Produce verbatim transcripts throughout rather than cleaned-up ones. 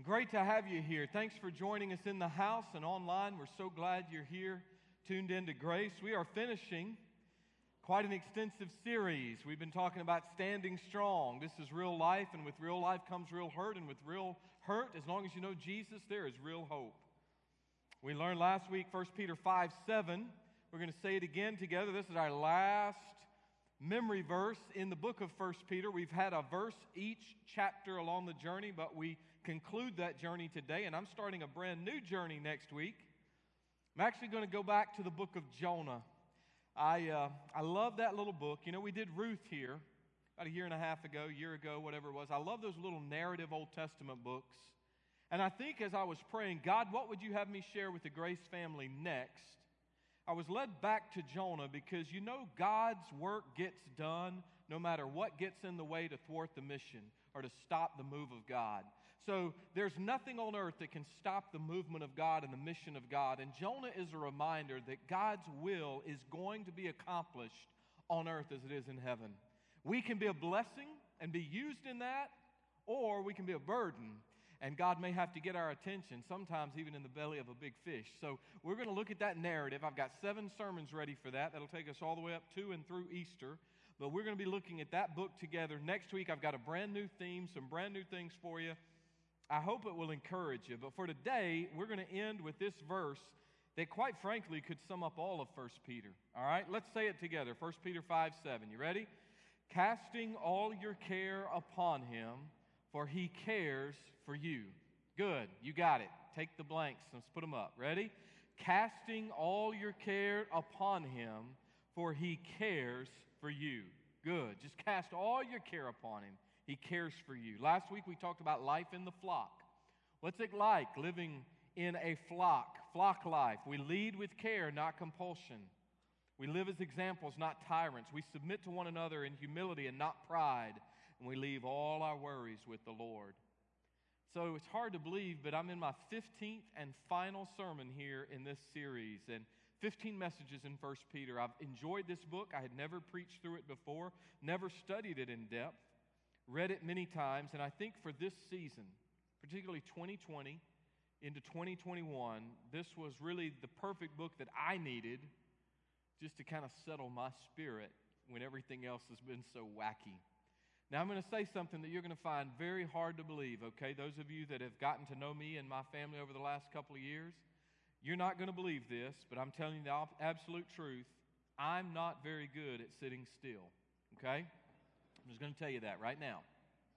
Great to have you here. Thanks for joining us in the house and online. We're so glad you're here, tuned into Grace. We are finishing quite an extensive series. We've been talking about standing strong. This is real life, and with real life comes real hurt, and with real hurt, as long as you know Jesus, there is real hope. We learned last week First Peter five seven. We're going to say it again together. This is our last memory verse in the book of First Peter. We've had a verse each chapter along the journey, but we conclude that journey today, and I'm starting a brand new journey next week. I'm actually going to go back to the book of Jonah. I uh, I love that little book. You know, we did Ruth here about a year and a half ago, year ago, whatever it was. I love those little narrative Old Testament books. And I think as I was praying, God, what would you have me share with the Grace family next? I was led back to Jonah because you know God's work gets done no matter what gets in the way to thwart the mission or to stop the move of God. So there's nothing on earth that can stop the movement of God and the mission of God. And Jonah is a reminder that God's will is going to be accomplished on earth as it is in heaven. We can be a blessing and be used in that, or we can be a burden. And God may have to get our attention, sometimes even in the belly of a big fish. So we're going to look at that narrative. I've got seven sermons ready for that. That'll take us all the way up to and through Easter. But we're going to be looking at that book together. Next week, I've got a brand new theme, some brand new things for you. I hope it will encourage you. But for today, we're going to end with this verse that quite frankly could sum up all of First Peter. All right, let's say it together. First Peter five seven. You ready? Casting all your care upon him, for he cares for you. Good, you got it. Take the blanks, let's put them up. Ready? Casting all your care upon him, for he cares for you. Good, just cast all your care upon him. He cares for you. Last week we talked about life in the flock. What's it like living in a flock? Flock life. We lead with care, not compulsion. We live as examples, not tyrants. We submit to one another in humility and not pride. And we leave all our worries with the Lord. So it's hard to believe, but I'm in my fifteenth and final sermon here in this series, and fifteen messages in First Peter. I've enjoyed this book. I had never preached through it before, never studied it in depth, read it many times, and I think for this season, particularly twenty twenty into twenty twenty-one, this was really the perfect book that I needed just to kind of settle my spirit when everything else has been so wacky. Now, I'm going to say something that you're going to find very hard to believe, okay? Those of you that have gotten to know me and my family over the last couple of years, you're not going to believe this, but I'm telling you the absolute truth. I'm not very good at sitting still, okay? I'm just going to tell you that right now.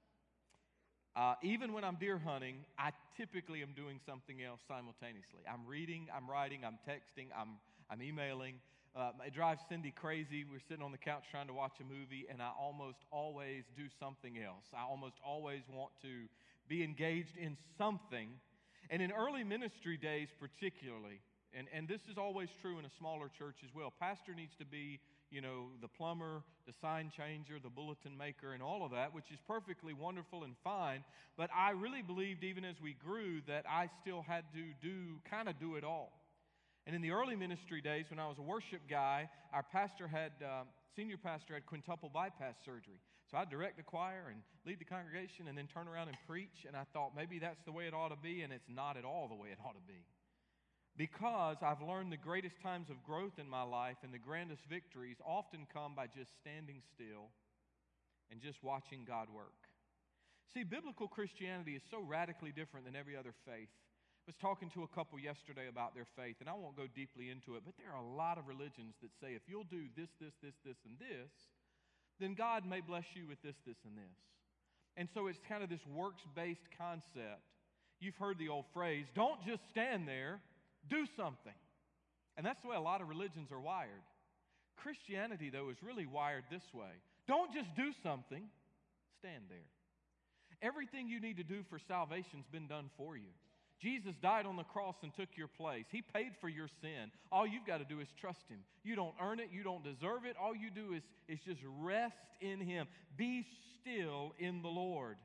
Uh, even when I'm deer hunting, I typically am doing something else simultaneously. I'm reading, I'm writing, I'm texting, I'm, I'm emailing. Uh, it drives Cindy crazy. We're sitting on the couch trying to watch a movie, and I almost always do something else. I almost always want to be engaged in something. And in early ministry days particularly, and, and this is always true in a smaller church as well, pastor needs to be, you know, the plumber, the sign changer, the bulletin maker, and all of that, which is perfectly wonderful and fine. But I really believed even as we grew that I still had to do, kind of do it all. And in the early ministry days, when I was a worship guy, our pastor had, uh, senior pastor had quintuple bypass surgery. So I'd direct the choir and lead the congregation and then turn around and preach. And I thought maybe that's the way it ought to be, and it's not at all the way it ought to be. Because I've learned the greatest times of growth in my life and the grandest victories often come by just standing still and just watching God work. See, biblical Christianity is so radically different than every other faith. I was talking to a couple yesterday about their faith, and I won't go deeply into it, but there are a lot of religions that say if you'll do this, this, this, this, and this, then God may bless you with this, this, and this. And so it's kind of this works-based concept. You've heard the old phrase, don't just stand there, do something. And that's the way a lot of religions are wired. Christianity, though, is really wired this way. Don't just do something, stand there. Everything you need to do for salvation's been done for you. Jesus died on the cross and took your place. He paid for your sin. All you've got to do is trust him. You don't earn it. You don't deserve it. All you do is, is just rest in him. Be still in the Lord.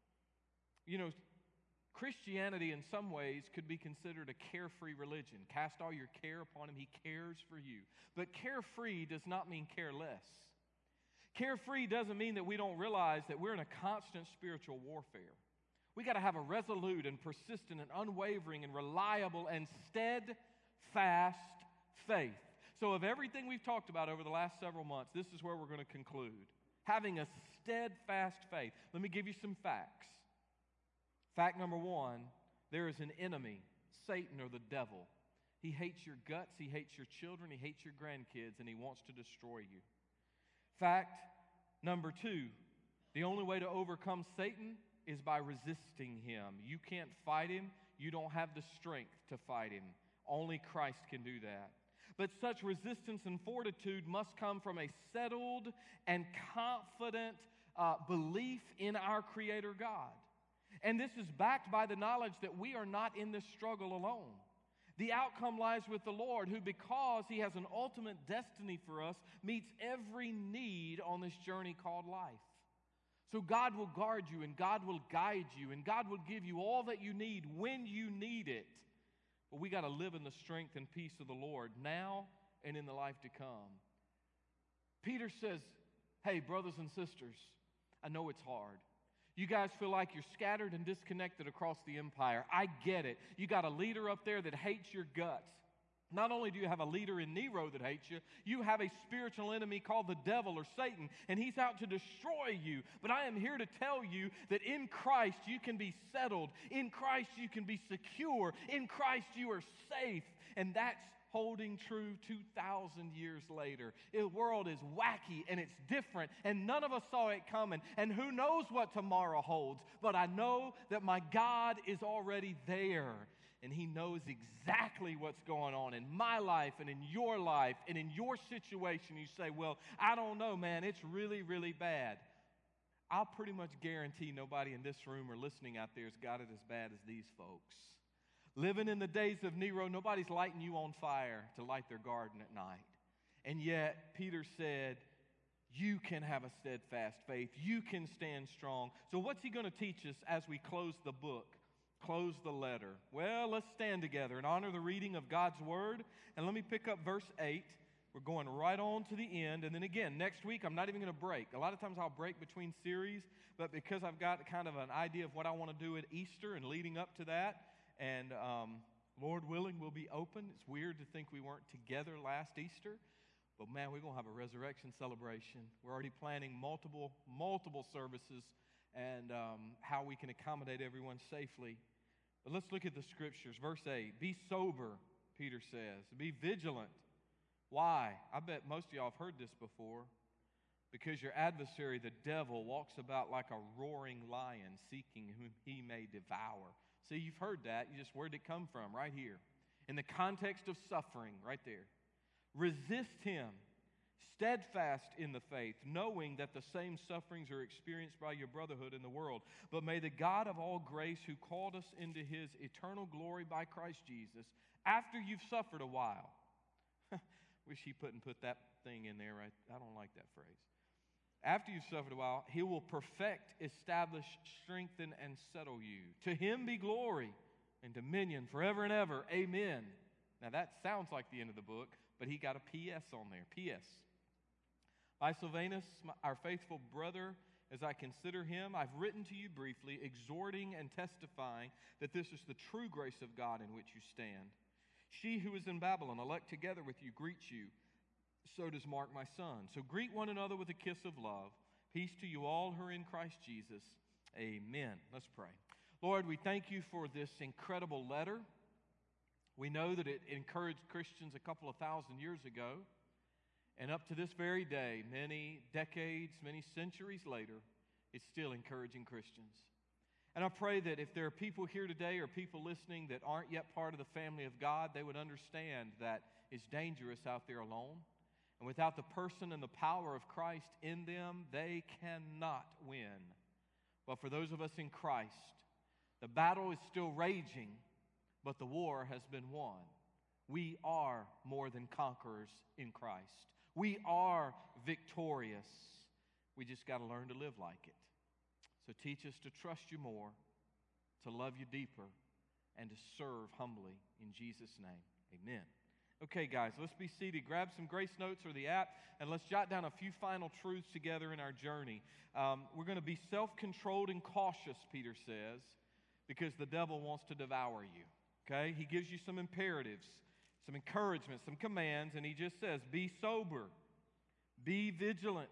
You know, Christianity in some ways could be considered a carefree religion. Cast all your care upon him. He cares for you. But carefree does not mean careless. Carefree doesn't mean that we don't realize that we're in a constant spiritual warfare. We got to have a resolute and persistent and unwavering and reliable and steadfast faith. So of everything we've talked about over the last several months, this is where we're going to conclude. Having a steadfast faith. Let me give you some facts. Fact number one, there is an enemy, Satan or the devil. He hates your guts, he hates your children, he hates your grandkids, and he wants to destroy you. Fact number two, the only way to overcome Satan is by resisting him. You can't fight him. You don't have the strength to fight him. Only Christ can do that. But such resistance and fortitude must come from a settled and confident uh, belief in our Creator God. And this is backed by the knowledge that we are not in this struggle alone. The outcome lies with the Lord, who, because He has an ultimate destiny for us, meets every need on this journey called life. So God will guard you, and God will guide you, and God will give you all that you need when you need it. But we got to live in the strength and peace of the Lord now and in the life to come. Peter says, hey, brothers and sisters, I know it's hard. You guys feel like you're scattered and disconnected across the empire. I get it. You got a leader up there that hates your guts. Not only do you have a leader in Nero that hates you, you have a spiritual enemy called the devil or Satan, and he's out to destroy you. But I am here to tell you that in Christ you can be settled. In Christ you can be secure. In Christ you are safe. And that's holding true two thousand years later. The world is wacky and it's different, and none of us saw it coming. And who knows what tomorrow holds? But I know that my God is already there. And He knows exactly what's going on in my life and in your life and in your situation. You say, well, I don't know, man. It's really, really bad. I'll pretty much guarantee nobody in this room or listening out there has got it as bad as these folks. Living in the days of Nero, nobody's lighting you on fire to light their garden at night. And yet, Peter said, you can have a steadfast faith. You can stand strong. So what's he going to teach us as we close the book? Close the letter. Well, let's stand together and honor the reading of God's Word. And let me pick up verse eight. We're going right on to the end. And then again, next week, I'm not even going to break. A lot of times I'll break between series, but because I've got kind of an idea of what I want to do at Easter and leading up to that, and um, Lord willing, we'll be open. It's weird to think we weren't together last Easter, but man, we're going to have a resurrection celebration. We're already planning multiple, multiple services and um, how we can accommodate everyone safely. But let's look at the scriptures. Verse eight, be sober, Peter says. Be vigilant. Why? I bet most of y'all have heard this before. Because your adversary, the devil, walks about like a roaring lion, seeking whom he may devour. See, you've heard that. You just, where'd it come from? Right here. In the context of suffering, right there. Resist him, steadfast in the faith, knowing that the same sufferings are experienced by your brotherhood in the world. But may the God of all grace, who called us into His eternal glory by Christ Jesus, after you've suffered a while, wish he couldn't put that thing in there, right? I don't like that phrase. After you've suffered a while, He will perfect, establish, strengthen, and settle you. To Him be glory and dominion forever and ever. Amen. Now that sounds like the end of the book, but he got a P S on there. P S By Silvanus, our faithful brother, as I consider him, I've written to you briefly, exhorting and testifying that this is the true grace of God in which you stand. She who is in Babylon, elect together with you, greets you. So does Mark, my son. So greet one another with a kiss of love. Peace to you all who are in Christ Jesus. Amen. Let's pray. Lord, we thank you for this incredible letter. We know that it encouraged Christians a couple of thousand years ago. And up to this very day, many decades, many centuries later, it's still encouraging Christians. And I pray that if there are people here today or people listening that aren't yet part of the family of God, they would understand that it's dangerous out there alone. And without the person and the power of Christ in them, they cannot win. But for those of us in Christ, the battle is still raging, but the war has been won. We are more than conquerors in Christ. We are victorious. We just got to learn to live like it. So teach us to trust you more, to love you deeper, and to serve humbly. In Jesus' name, amen. Okay, guys, let's be seated. Grab some Grace Notes or the app, and let's jot down a few final truths together in our journey. Um, we're going to be self-controlled and cautious, Peter says, because the devil wants to devour you. Okay? He gives you some imperatives, some encouragement, some commands, and he just says, be sober, be vigilant,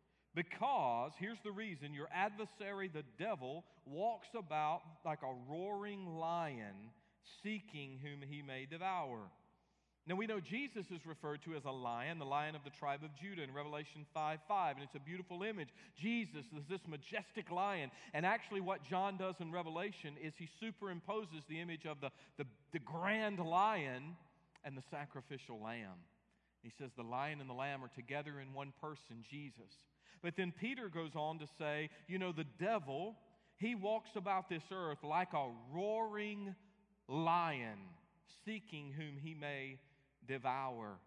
because, here's the reason, your adversary, the devil, walks about like a roaring lion, seeking whom he may devour. Now, we know Jesus is referred to as a lion, the lion of the tribe of Judah in Revelation five five, and it's a beautiful image. Jesus is this majestic lion, and actually what John does in Revelation is he superimposes the image of the, the, the grand lion and the sacrificial lamb. He says the lion and the lamb are together in one person, Jesus. But then Peter goes on to say, you know, the devil, he walks about this earth like a roaring lion, seeking whom he may devour.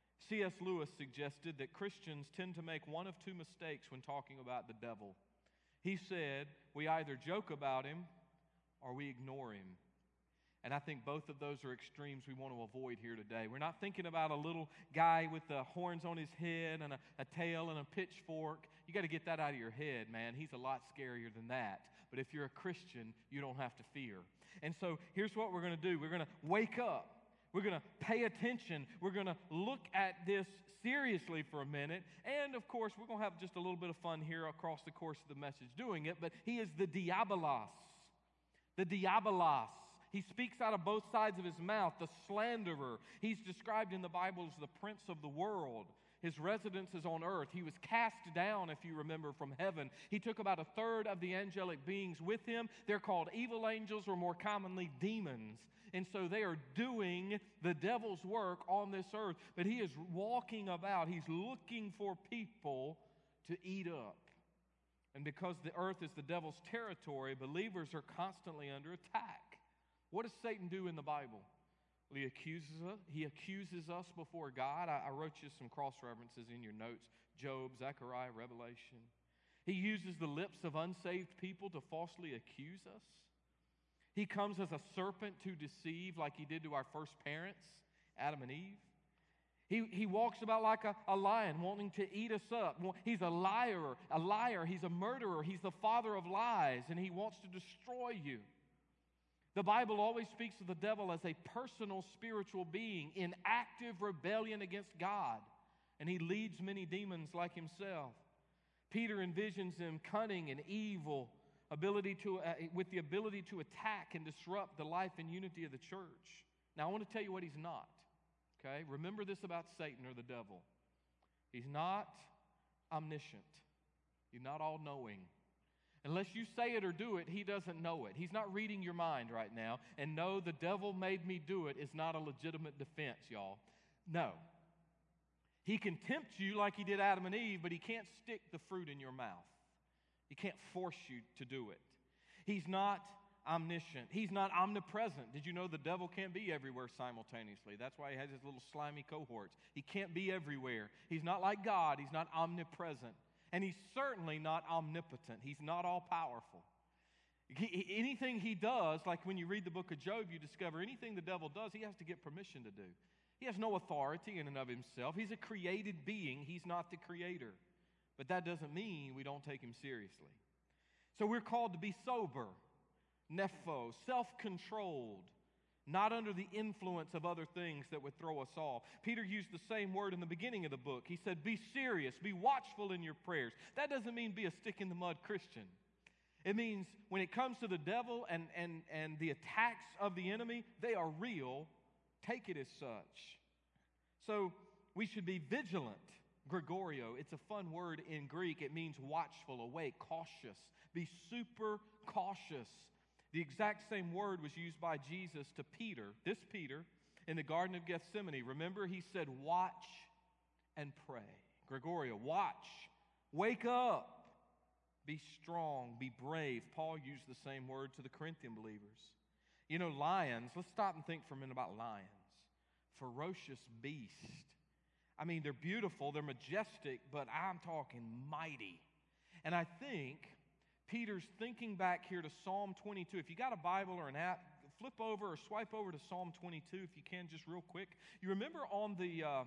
C S Lewis suggested that Christians tend to make one of two mistakes when talking about the devil. He said, we either joke about him or we ignore him. And I think both of those are extremes we want to avoid here today. We're not thinking about a little guy with the horns on his head and a, a tail and a pitchfork. You got to get that out of your head, man. He's a lot scarier than that. But if you're a Christian, you don't have to fear. And so here's what we're going to do. We're going to wake up. We're going to pay attention. We're going to look at this seriously for a minute. And, of course, we're going to have just a little bit of fun here across the course of the message doing it. But he is the diabolos. The diabolos. He speaks out of both sides of his mouth, the slanderer. He's described in the Bible as the prince of the world. His residence is on earth. He was cast down, if you remember, from heaven. He took about a third of the angelic beings with him. They're called evil angels, or more commonly demons. And so they are doing the devil's work on this earth. But he is walking about. He's looking for people to eat up. And because the earth is the devil's territory, believers are constantly under attack. What does Satan do in the Bible? Well, he accuses us. He accuses us before God. I, I wrote you some cross references in your notes. Job, Zechariah, Revelation. He uses the lips of unsaved people to falsely accuse us. He comes as a serpent to deceive, like he did to our first parents, Adam and Eve. He, he walks about like a, a lion, wanting to eat us up. He's a liar, a liar. He's a murderer. He's the father of lies, and he wants to destroy you. The Bible always speaks of the devil as a personal spiritual being in active rebellion against God, and he leads many demons like himself. Peter envisions him cunning and evil, ability to, uh, with the ability to attack and disrupt the life and unity of the church. Now, I want to tell you what he's not. Okay? Remember this about Satan or the devil. He's not omniscient. He's not all-knowing. Unless you say it or do it, he doesn't know it. He's not reading your mind right now. And no, the devil made me do it is not a legitimate defense, y'all. No. He can tempt you like he did Adam and Eve, but he can't stick the fruit in your mouth. He can't force you to do it. He's not omniscient. He's not omnipresent. Did you know the devil can't be everywhere simultaneously? That's why he has his little slimy cohorts. He can't be everywhere. He's not like God. He's not omnipresent. And he's certainly not omnipotent. He's not all-powerful. He, anything he does, like when you read the book of Job, you discover anything the devil does, he has to get permission to do. He has no authority in and of himself. He's a created being. He's not the creator. But that doesn't mean we don't take him seriously. So we're called to be sober, nepho, self-controlled, not under the influence of other things that would throw us off. Peter used the same word in the beginning of the book. He said, be serious, be watchful in your prayers. That doesn't mean be a stick-in-the-mud Christian. It means when it comes to the devil and, and, and the attacks of the enemy, they are real. Take it as such. So we should be vigilant. Gregorio, it's a fun word in Greek. It means watchful, awake, cautious. Be super cautious. The exact same word was used by Jesus to Peter, this Peter, in the Garden of Gethsemane. Remember, he said, watch and pray. Gregorio, watch, wake up, be strong, be brave. Paul used the same word to the Corinthian believers. You know, lions, let's stop and think for a minute about lions. Ferocious beast. I mean, they're beautiful, they're majestic, but I'm talking mighty. And I think Peter's thinking back here to Psalm twenty-two. If you got a Bible or an app, flip over or swipe over to Psalm twenty-two if you can, just real quick. You remember on the uh,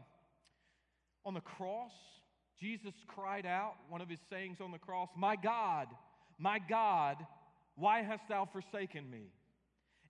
on the cross, Jesus cried out, one of his sayings on the cross, my God, my God, why hast thou forsaken me?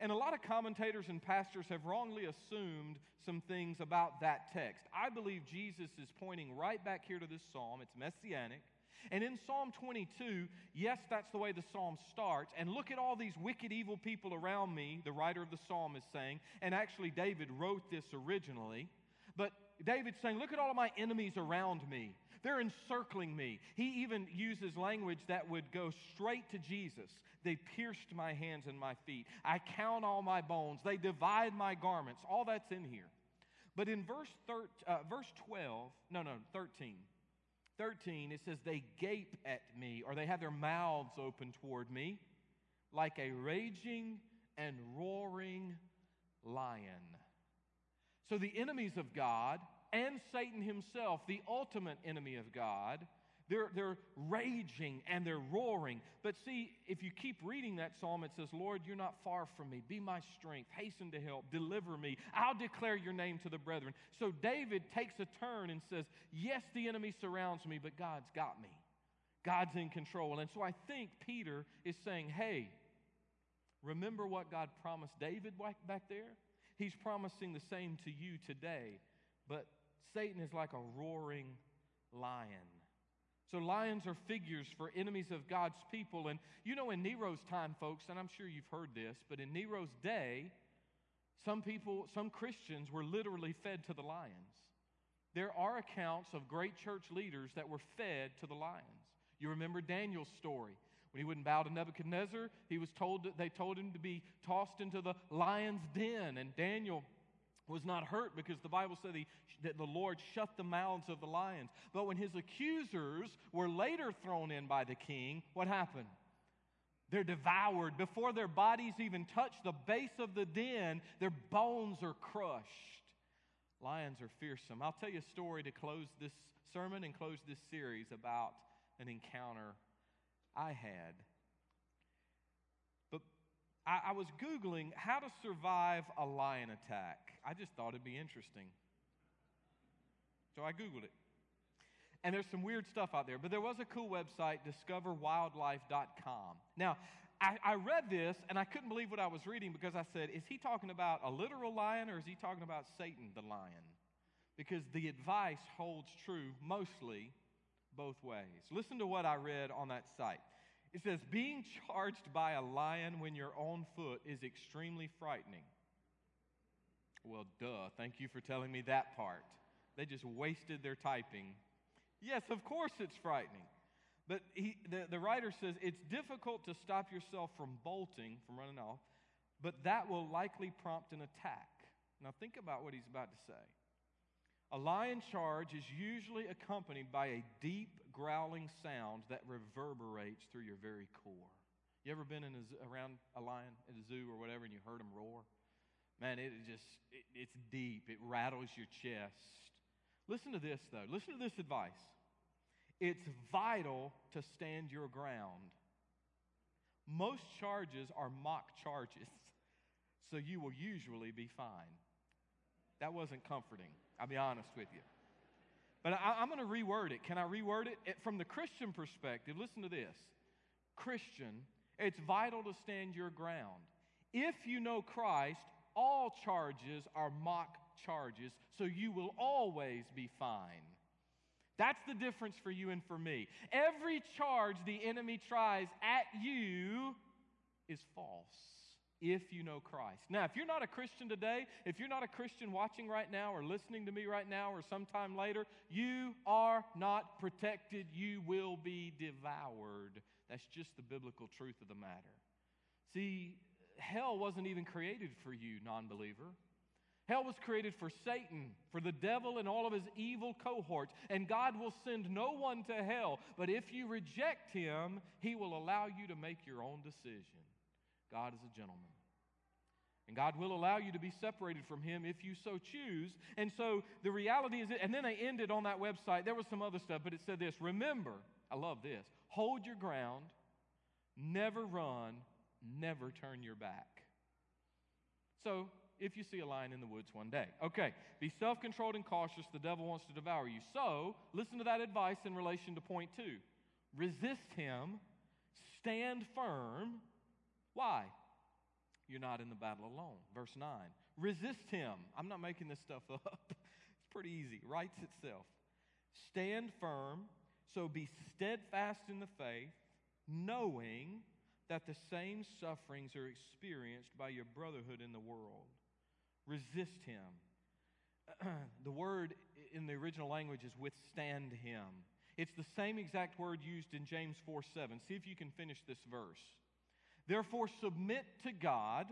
And a lot of commentators and pastors have wrongly assumed some things about that text. I believe Jesus is pointing right back here to this psalm. It's messianic. And in Psalm twenty-two, yes, that's the way the psalm starts. And look at all these wicked, evil people around me, the writer of the psalm is saying. And actually, David wrote this originally. But David's saying, look at all of my enemies around me. They're encircling me. He even uses language that would go straight to Jesus. They pierced my hands and my feet. I count all my bones. They divide my garments. All that's in here. But in verse, thir- uh, verse twelve, no, no, thirteen. thirteen, it says, they gape at me, or they have their mouths open toward me, like a raging and roaring lion. So the enemies of God and Satan himself, the ultimate enemy of God, they're, they're raging and they're roaring. But see, if you keep reading that psalm, it says, Lord, you're not far from me. Be my strength. Hasten to help. Deliver me. I'll declare your name to the brethren. So David takes a turn and says, yes, the enemy surrounds me, but God's got me. God's in control. And so I think Peter is saying, hey, remember what God promised David back there? He's promising the same to you today. But Satan is like a roaring lion. So lions are figures for enemies of God's people. And you know, in Nero's time, folks, and I'm sure you've heard this, but in Nero's day, some people, some Christians were literally fed to the lions. There are accounts of great church leaders that were fed to the lions. You remember Daniel's story. When he wouldn't bow to Nebuchadnezzar, he was told that they told him to be tossed into the lion's den. And Daniel was not hurt because the Bible said he, that the Lord shut the mouths of the lions. But when his accusers were later thrown in by the king, what happened? They're devoured. Before their bodies even touch the base of the den, their bones are crushed. Lions are fearsome. I'll tell you a story to close this sermon and close this series about an encounter I had. But I, I was Googling how to survive a lion attack. I just thought it'd be interesting. So I Googled it. And there's some weird stuff out there. But there was a cool website, discover wildlife dot com. Now, I, I read this, and I couldn't believe what I was reading because I said, is he talking about a literal lion or is he talking about Satan the lion? Because the advice holds true mostly both ways. Listen to what I read on that site. It says, being charged by a lion when you're on foot is extremely frightening. Well, duh. Thank you for telling me that part. They just wasted their typing. Yes, of course it's frightening. But he, the, the writer says, it's difficult to stop yourself from bolting, from running off, but that will likely prompt an attack. Now think about what he's about to say. A lion charge is usually accompanied by a deep growling sound that reverberates through your very core. You ever been in a, around a lion at a zoo or whatever and you heard him roar? Man, it just, it, it's deep. It rattles your chest. Listen to this, though. Listen to this advice. It's vital to stand your ground. Most charges are mock charges, so you will usually be fine. That wasn't comforting. I'll be honest with you. But I, I'm going to reword it. Can I reword it? it? From the Christian perspective, listen to this. Christian, it's vital to stand your ground. If you know Christ, all charges are mock charges, so you will always be fine. That's the difference for you and for me. Every charge the enemy tries at you is false. If you know Christ. Now, if you're not a Christian today, if you're not a Christian watching right now or listening to me right now or sometime later, you are not protected. You will be devoured. That's just the biblical truth of the matter. See, hell wasn't even created for you, non-believer. Hell was created for Satan, for the devil and all of his evil cohorts. And God will send no one to hell. But if you reject him, he will allow you to make your own decision. God is a gentleman. And God will allow you to be separated from him if you so choose. And so the reality is, and then they ended on that website. There was some other stuff, but it said this. Remember, I love this. Hold your ground. Never run. Never turn your back. So, if you see a lion in the woods one day. Okay, be self-controlled and cautious. The devil wants to devour you. So, listen to that advice in relation to point two. Resist him. Stand firm. Why? you're not in the battle alone. Verse nine, resist him. I'm not making this stuff up. It's pretty easy. Writes itself. Stand firm, so be steadfast in the faith, knowing that the same sufferings are experienced by your brotherhood in the world. Resist him. The word in the original language is withstand him. It's the same exact word used in James four seven. See if you can finish this verse. Therefore, submit to God,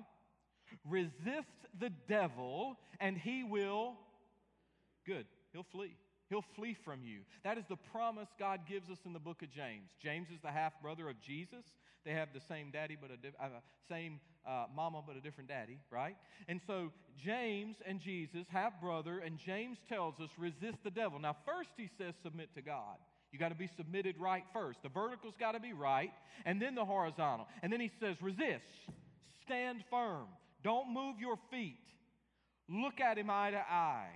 resist the devil, and he will, good, he'll flee. He'll flee from you. That is the promise God gives us in the book of James. James is the half-brother of Jesus. They have the same daddy, but a di- uh, same uh, mama, but a different daddy, right? And so James and Jesus, half-brother, and James tells us, resist the devil. Now, first he says, submit to God. You got to be submitted right first. The vertical's got to be right, and then the horizontal. And then he says, resist. Stand firm. Don't move your feet. Look at him eye to eye.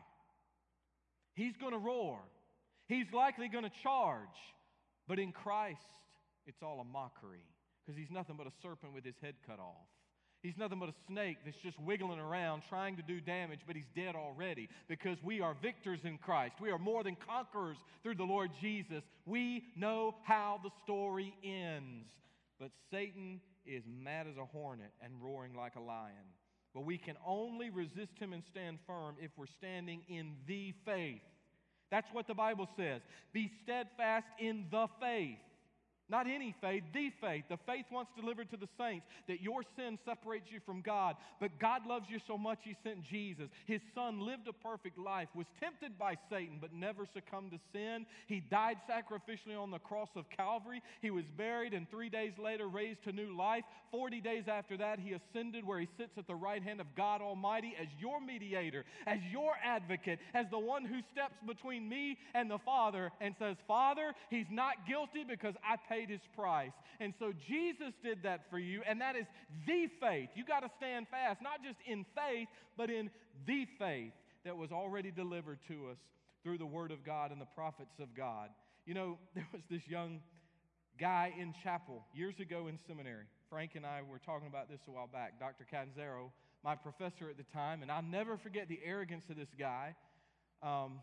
He's going to roar. He's likely going to charge. But in Christ, it's all a mockery, because he's nothing but a serpent with his head cut off. He's nothing but a snake that's just wiggling around trying to do damage, but he's dead already, because we are victors in Christ. We are more than conquerors through the Lord Jesus. We know how the story ends. But Satan is mad as a hornet and roaring like a lion. But we can only resist him and stand firm if we're standing in the faith. That's what the Bible says. Be steadfast in the faith. Not any faith, the faith. The faith once delivered to the saints, that your sin separates you from God. But God loves you so much, he sent Jesus. His son lived a perfect life, was tempted by Satan, but never succumbed to sin. He died sacrificially on the cross of Calvary. He was buried, and three days later raised to new life. Forty days after that, he ascended, where he sits at the right hand of God Almighty as your mediator, as your advocate, as the one who steps between me and the Father and says, Father, he's not guilty because I paid his price. And so Jesus did that for you, and that is the faith. You got to stand fast, not just in faith, but in the faith that was already delivered to us through the Word of God and the prophets of God. You know, there was this young guy in chapel years ago in seminary. Frank and I were talking about this a while back. Doctor Canzero, my professor at the time, and I'll never forget the arrogance of this guy. Um,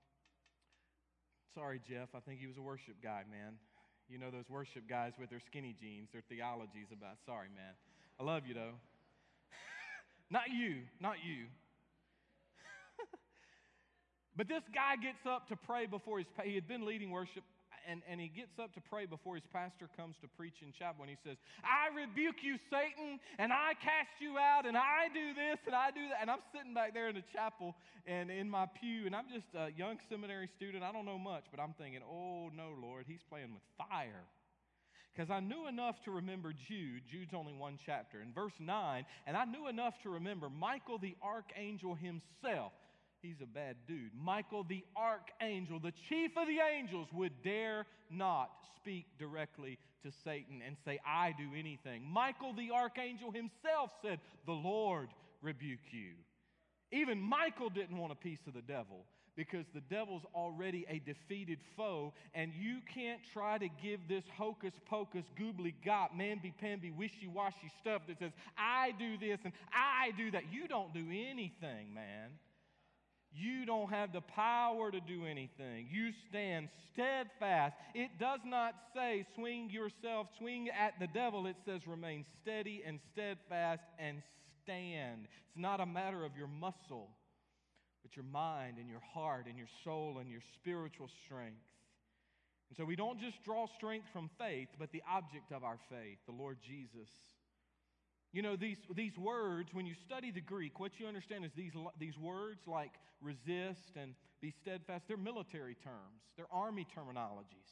sorry, Jeff, I think he was a worship guy, man. You know those worship guys with their skinny jeans, their theologies about, sorry, man. I love you, though. Not you, not you. But this guy gets up to pray before his, he had been leading worship, and, and he gets up to pray before his pastor comes to preach in chapel, and he says, I rebuke you, Satan, and I cast you out, and I do this, and I do that. And I'm sitting back there in the chapel and in my pew, and I'm just a young seminary student. I don't know much, but I'm thinking, oh, no, Lord, he's playing with fire. Because I knew enough to remember Jude. Jude's only one chapter. In verse nine, and I knew enough to remember Michael the archangel himself. He's a bad dude. Michael the archangel, the chief of the angels, would dare not speak directly to Satan and say, I do anything. Michael the archangel himself said, the Lord rebuke you. Even Michael didn't want a piece of the devil, because the devil's already a defeated foe, and you can't try to give this hocus-pocus, goobly-gop, mamby-pamby, wishy-washy stuff that says, I do this and I do that. You don't do anything, man. You don't have the power to do anything. You stand steadfast. It does not say swing yourself, swing at the devil. It says remain steady and steadfast and stand. It's not a matter of your muscle, but your mind and your heart and your soul and your spiritual strength. And so we don't just draw strength from faith, but the object of our faith, the Lord Jesus. You know, these, these words, when you study the Greek, what you understand is these, these words like resist and be steadfast, they're military terms. They're army terminologies.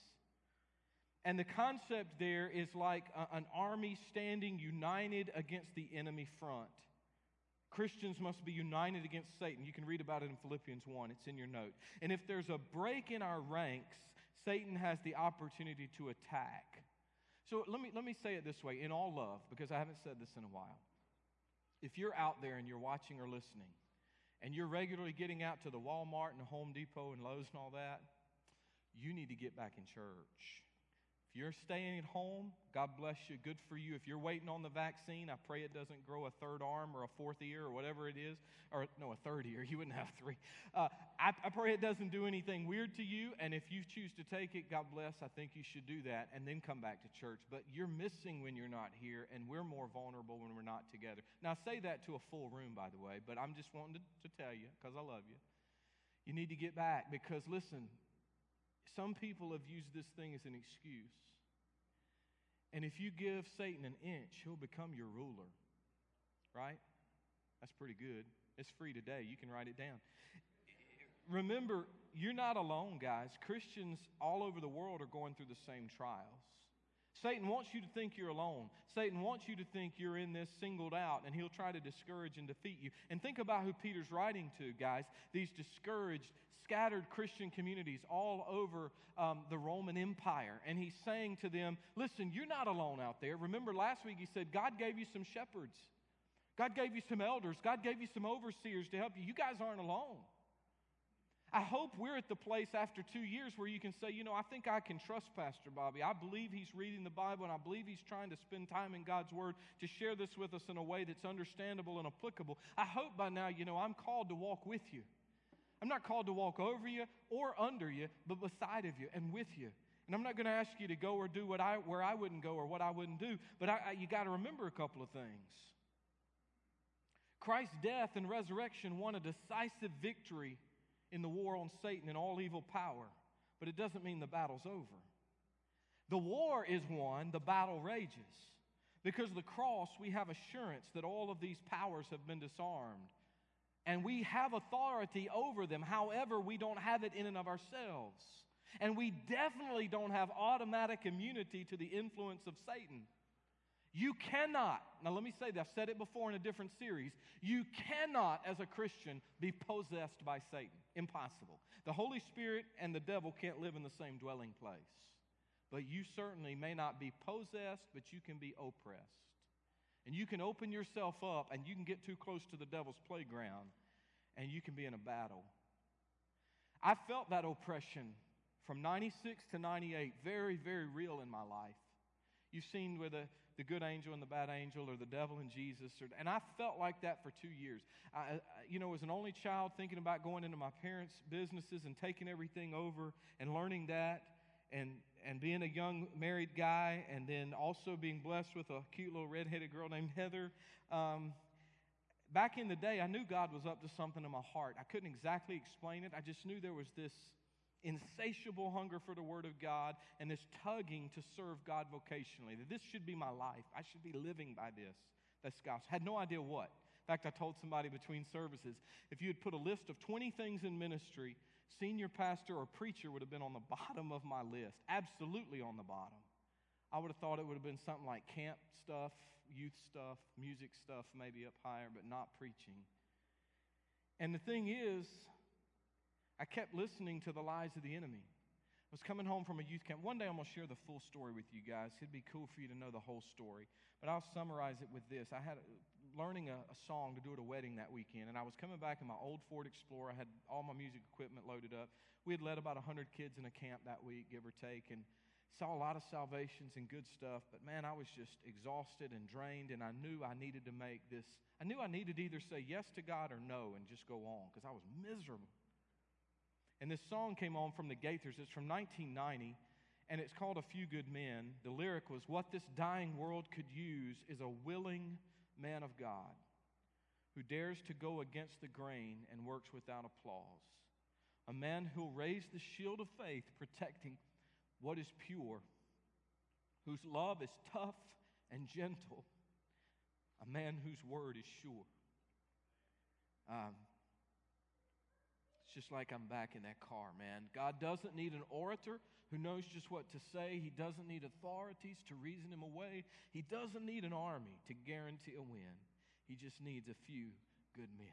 And the concept there is like a, an army standing united against the enemy front. Christians must be united against Satan. You can read about it in Philippians one. It's in your note. And if there's a break in our ranks, Satan has the opportunity to attack. So let me, let me say it this way, in all love, because I haven't said this in a while. If you're out there and you're watching or listening, and you're regularly getting out to the Walmart and the Home Depot and Lowe's and all that, you need to get back in church. If you're staying at home, God bless you, good for you. If you're waiting on the vaccine, I pray it doesn't grow a third arm or a fourth ear or whatever it is. Or, no, a third ear. You wouldn't have three. Uh, I, I pray it doesn't do anything weird to you. And if you choose to take it, God bless, I think you should do that and then come back to church. But you're missing when you're not here, and we're more vulnerable when we're not together. Now, I say that to a full room, by the way, but I'm just wanting to, to tell you, because I love you. You need to get back because, listen, some people have used this thing as an excuse. And if you give Satan an inch, he'll become your ruler. Right? That's pretty good. It's free today. You can write it down. Remember, you're not alone, guys. Christians all over the world are going through the same trials. Satan wants you to think you're alone. Satan wants you to think you're in this singled out, and he'll try to discourage and defeat you. And think about who Peter's writing to, guys. These discouraged, scattered Christian communities all over um, the Roman Empire. And he's saying to them, listen, you're not alone out there. Remember last week he said, God gave you some shepherds. God gave you some elders. God gave you some overseers to help you. You guys aren't alone. I hope we're at the place after two years where you can say, you know, I think I can trust Pastor Bobby. I believe he's reading the Bible, and I believe he's trying to spend time in God's Word to share this with us in a way that's understandable and applicable. I hope by now, you know, I'm called to walk with you. I'm not called to walk over you or under you, but beside of you and with you. And I'm not going to ask you to go or do what I, where I wouldn't go or what I wouldn't do, but I, I, you got to remember a couple of things. Christ's death and resurrection won a decisive victory in the war on Satan and all evil power, but it doesn't mean the battle's over. The war is won, the battle rages. Because of the cross, we have assurance that all of these powers have been disarmed, and we have authority over them. However, we don't have it in and of ourselves, and we definitely don't have automatic immunity to the influence of Satan. You cannot, now let me say that, I've said it before in a different series, you cannot, as a Christian, be possessed by Satan. Impossible. The Holy Spirit and the devil can't live in the same dwelling place. But you certainly may not be possessed, but you can be oppressed. And you can open yourself up, and you can get too close to the devil's playground, and you can be in a battle. I felt that oppression from ninety-six to ninety-eight, very, very real in my life. You've seen where the, the good angel and the bad angel, or the devil and Jesus. Or, and I felt like that for two years. I, you know, as an only child, thinking about going into my parents' businesses and taking everything over and learning that, and, and being a young married guy, and then also being blessed with a cute little redheaded girl named Heather. Um, back in the day, I knew God was up to something in my heart. I couldn't exactly explain it. I just knew there was this insatiable hunger for the Word of God and this tugging to serve God vocationally, that this should be my life. I should be living by this. That's gospel. Had no idea what. In fact, I told somebody between services, if you had put a list of twenty things in ministry, senior pastor or preacher would have been on the bottom of my list. Absolutely on the bottom. I would have thought it would have been something like camp stuff, youth stuff, music stuff, maybe up higher, but not preaching. And the thing is, I kept listening to the lies of the enemy. I was coming home from a youth camp. One day I'm going to share the full story with you guys. It'd be cool for you to know the whole story. But I'll summarize it with this. I had learning a, a song to do at a wedding that weekend, and I was coming back in my old Ford Explorer. I had all my music equipment loaded up. We had led about one hundred kids in a camp that week, give or take, and saw a lot of salvations and good stuff. But man, I was just exhausted and drained, and I knew I needed to make this. I knew I needed to either say yes to God or no and just go on, because I was miserable. And this song came on from the Gaithers. It's from nineteen ninety, and it's called A Few Good Men. The lyric was, what this dying world could use is a willing man of God who dares to go against the grain and works without applause. A man who'll raise the shield of faith, protecting what is pure, whose love is tough and gentle, a man whose word is sure. Um, It's just like I'm back in that car, man. God doesn't need an orator who knows just what to say. He doesn't need authorities to reason him away. He doesn't need an army to guarantee a win. He just needs a few good men.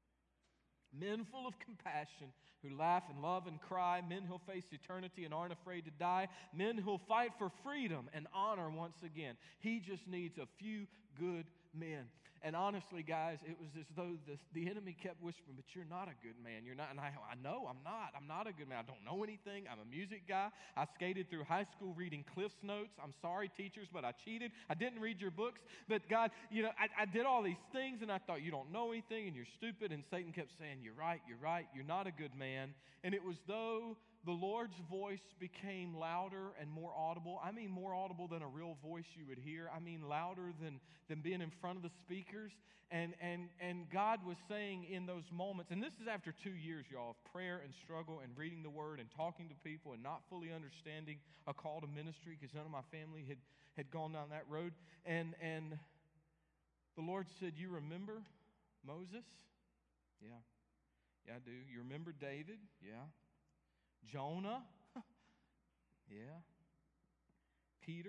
Men full of compassion who laugh and love and cry. Men who'll face eternity and aren't afraid to die. Men who'll fight for freedom and honor once again. He just needs a few good men. And honestly, guys, it was as though the, the enemy kept whispering, but you're not a good man. You're not. And I, I know I'm not. I'm not a good man. I don't know anything. I'm a music guy. I skated through high school reading Cliff's Notes. I'm sorry, teachers, but I cheated. I didn't read your books. But God, you know, I, I did all these things, and I thought, you don't know anything, and you're stupid. And Satan kept saying, you're right, you're right. You're not a good man. And it was though the Lord's voice became louder and more audible. I mean more audible than a real voice you would hear. I mean louder than, than being in front of the speakers. And, and, and God was saying in those moments, and this is after two years, y'all, of prayer and struggle and reading the Word and talking to people and not fully understanding a call to ministry because none of my family had, had gone down that road. And, and the Lord said, you remember Moses? Yeah. Yeah, I do. You remember David? Yeah. Jonah? Yeah. Peter?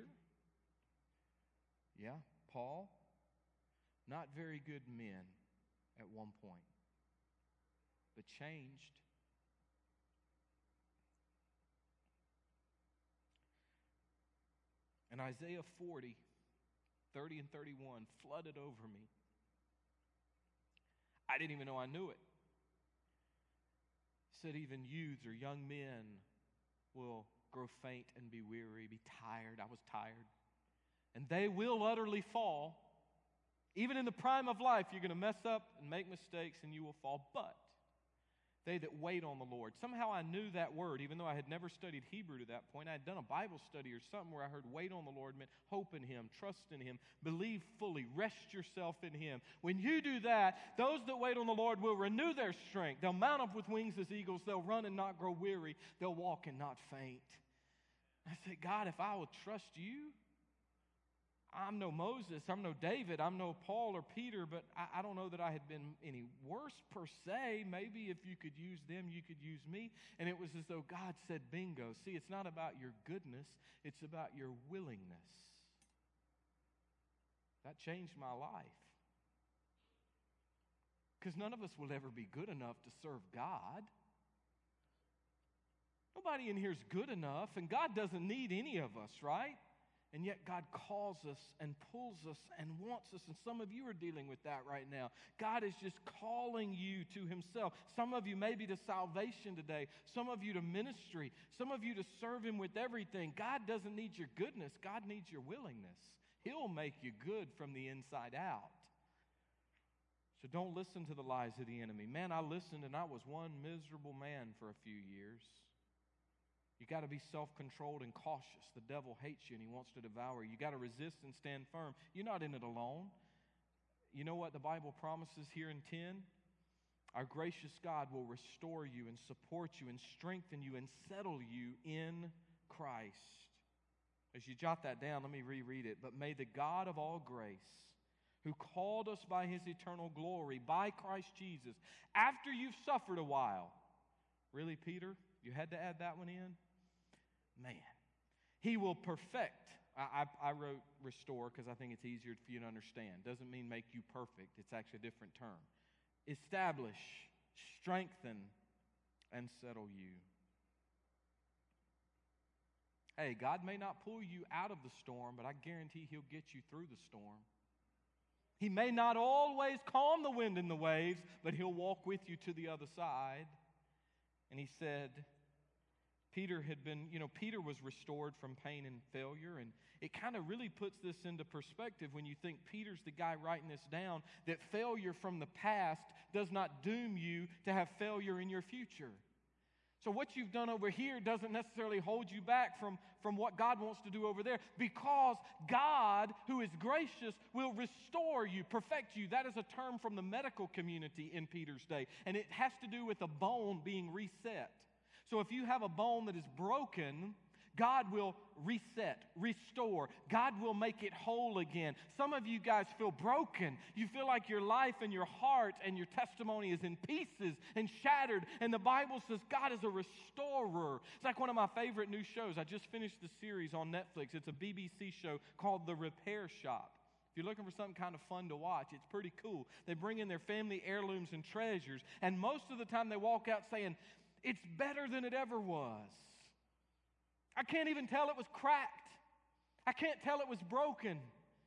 Yeah. Paul? Not very good men at one point, but changed. And Isaiah forty, thirty and thirty-one flooded over me. I didn't even know I knew it. Said even youths or young men will grow faint and be weary, be tired. I was tired. And they will utterly fall. Even in the prime of life, you're going to mess up and make mistakes and you will fall. But they that wait on the Lord. Somehow I knew that word, even though I had never studied Hebrew to that point. I had done a Bible study or something where I heard wait on the Lord meant hope in Him, trust in Him, believe fully, rest yourself in Him. When you do that, those that wait on the Lord will renew their strength. They'll mount up with wings as eagles. They'll run and not grow weary. They'll walk and not faint. I said, God, if I will trust you, I'm no Moses, I'm no David, I'm no Paul or Peter, but I, I don't know that I had been any worse per se. Maybe if you could use them, you could use me. And it was as though God said, bingo. See, it's not about your goodness, it's about your willingness. That changed my life. Because none of us will ever be good enough to serve God. Nobody in here is good enough, and God doesn't need any of us, right? And yet God calls us and pulls us and wants us. And some of you are dealing with that right now. God is just calling you to Himself. Some of you maybe to salvation today. Some of you to ministry. Some of you to serve Him with everything. God doesn't need your goodness. God needs your willingness. He'll make you good from the inside out. So don't listen to the lies of the enemy. Man, I listened and I was one miserable man for a few years. You got to be self-controlled and cautious. The devil hates you and he wants to devour you. You got to resist and stand firm. You're not in it alone. You know what the Bible promises here in ten? Our gracious God will restore you and support you and strengthen you and settle you in Christ. As you jot that down, let me reread it. But may the God of all grace, who called us by His eternal glory, by Christ Jesus, after you've suffered a while. Really, Peter? You had to add that one in? Man, He will perfect. I, I, I wrote restore because I think it's easier for you to understand. Doesn't mean make you perfect. It's actually a different term. Establish, strengthen, and settle you. Hey, God may not pull you out of the storm, but I guarantee He'll get you through the storm. He may not always calm the wind and the waves, but He'll walk with you to the other side. And He said, Peter had been, you know, Peter was restored from pain and failure. And it kind of really puts this into perspective when you think Peter's the guy writing this down, that failure from the past does not doom you to have failure in your future. So what you've done over here doesn't necessarily hold you back from, from what God wants to do over there, because God, who is gracious, will restore you, perfect you. That is a term from the medical community in Peter's day, and it has to do with a bone being reset. So if you have a bone that is broken, God will reset, restore. God will make it whole again. Some of you guys feel broken. You feel like your life and your heart and your testimony is in pieces and shattered. And the Bible says God is a restorer. It's like one of my favorite new shows. I just finished the series on Netflix. It's a B B C show called The Repair Shop. If you're looking for something kind of fun to watch, it's pretty cool. They bring in their family heirlooms and treasures. And most of the time they walk out saying, it's better than it ever was. I can't even tell it was cracked. I can't tell it was broken.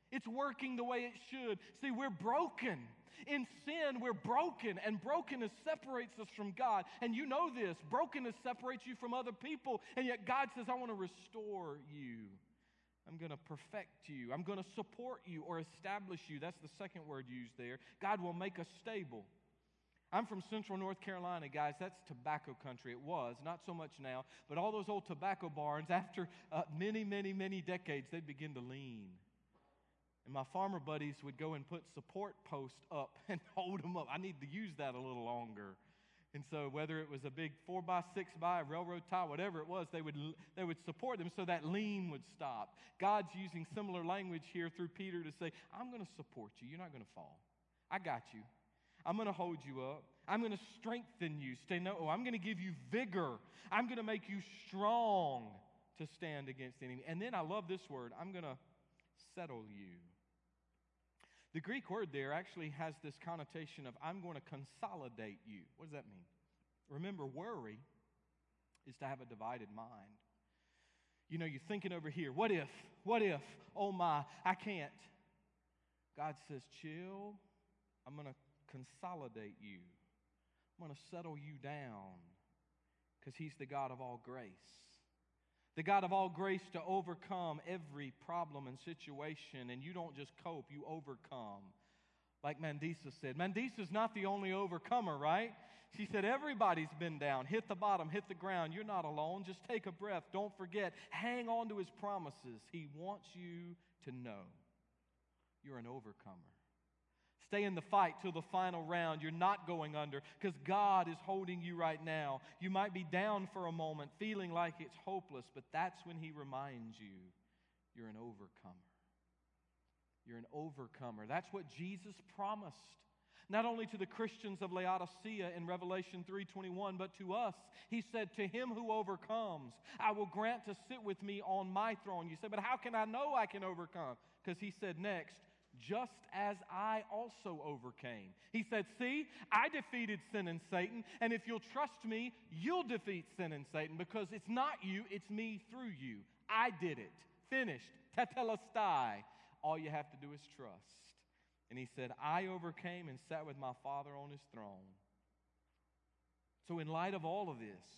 It's working the way it should. See, we're broken. In sin, we're broken, and brokenness separates us from God. And you know this. Brokenness separates you from other people, and yet God says, I want to restore you. I'm going to perfect you. I'm going to support you or establish you. That's the second word used there. God will make us stable. I'm from Central North Carolina, guys. That's tobacco country. It was, not so much now. But all those old tobacco barns, after uh, many, many, many decades, they'd begin to lean. And my farmer buddies would go and put support posts up and hold them up. I need to use that a little longer. And so whether it was a big four by six by, a railroad tie, whatever it was, they would, they would support them so that lean would stop. God's using similar language here through Peter to say, I'm going to support you. You're not going to fall. I got you. I'm going to hold you up. I'm going to strengthen you. Stay no, oh, I'm going to give you vigor. I'm going to make you strong to stand against the enemy. And then I love this word. I'm going to settle you. The Greek word there actually has this connotation of I'm going to consolidate you. What does that mean? Remember, worry is to have a divided mind. You know, you're thinking over here, what if? What if? Oh my, I can't. God says, chill. I'm going to consolidate you. I'm going to settle you down because He's the God of all grace. The God of all grace to overcome every problem and situation, and you don't just cope, you overcome. Like Mandisa said. Mandisa's not the only overcomer, right? She said, everybody's been down. Hit the bottom, hit the ground. You're not alone. Just take a breath. Don't forget. Hang on to His promises. He wants you to know you're an overcomer. Stay in the fight till the final round. You're not going under because God is holding you right now. You might be down for a moment, feeling like it's hopeless, but that's when He reminds you you're an overcomer. You're an overcomer. That's what Jesus promised, not only to the Christians of Laodicea in Revelation three twenty-one, but to us. He said, to him who overcomes, I will grant to sit with me on my throne. You say, but how can I know I can overcome? Because He said next, just as I also overcame. He said, see, I defeated sin and Satan, and if you'll trust me, you'll defeat sin and Satan, because it's not you, it's me through you. I did it. Finished. Tetelestai. All you have to do is trust. And He said, I overcame and sat with my Father on His throne. So in light of all of this,